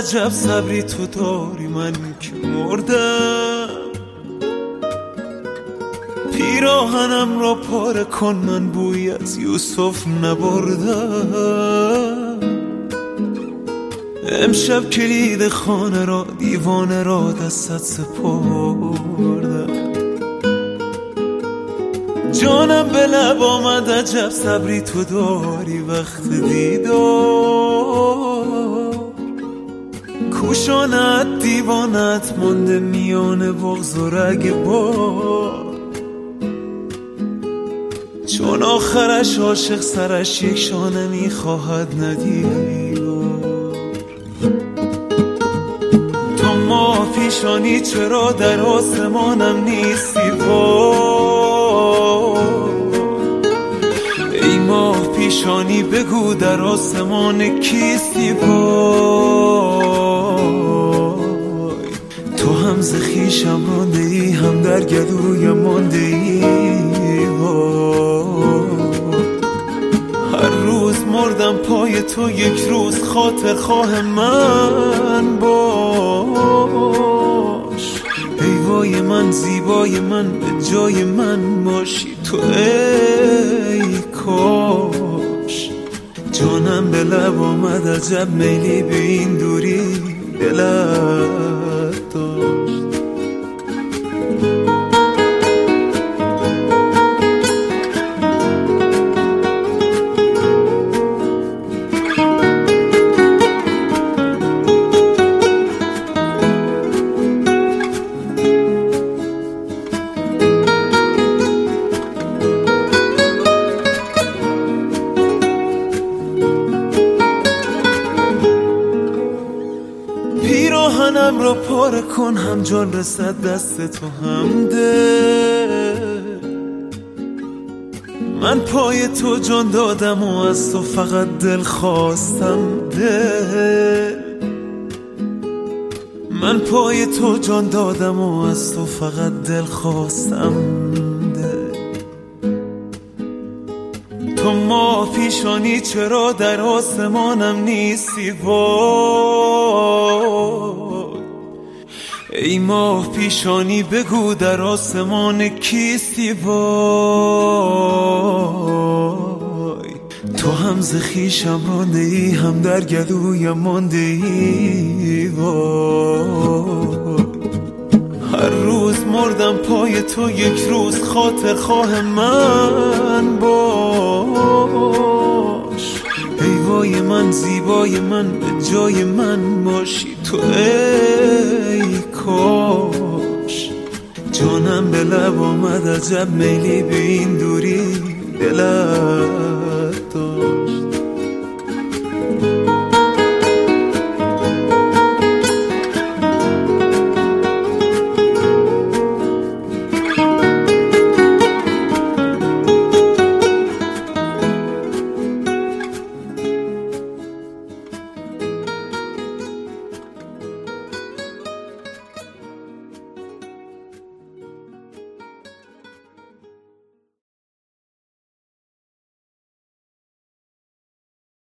عجب صبری تو داری، من که مردم. پیراهنم را پاره کن، من بوی از یوسف نبردم. امشب کلید خانه را، دیوانه را دستت سپردم. جانم به لب آمد عجب صبری تو داری وقت دیدار. کوشانت دیوانت مانده میان بغض و رگبار. چون آخرش عاشق سرش یک شانه میخواهد ندیدار. تو ماه پیشانی چرا در آسمانم نیستی ای ماه پیشانی بگو در آسمان کیستی وای. تو هم ز خویشم مانده ای، هم در گلویم مانده ای وای. هر روز مردم پای تو، یک روز خاطر خواه من باش. ای وای من زیبای من، به جای من باشی تو ای کاش. جانم به لب آمد عجب میلی به این دوری دلت داشت. پیراهنم را پاره کن، هم جان رسد دست تو هم دل. من پای تو جان دادم و از تو فقط دل خواستم دل. من پای تو جان دادم و از تو فقط دل خواستم دل. تو ماه پیشانی چرا در آسمانم نیستی وای. ای ماه پیشانی بگو در آسمان کیستی وای. تو هم ز خویشم مانده ای، هم در گلویم مانده ای وای. هر روز مردم پای تو، یک روز خاطر خواه من باش. ای وای من زیبای من، به جای من باشی تو ای کاش. جانم به لب آمد عجب میلی به این دوری دلت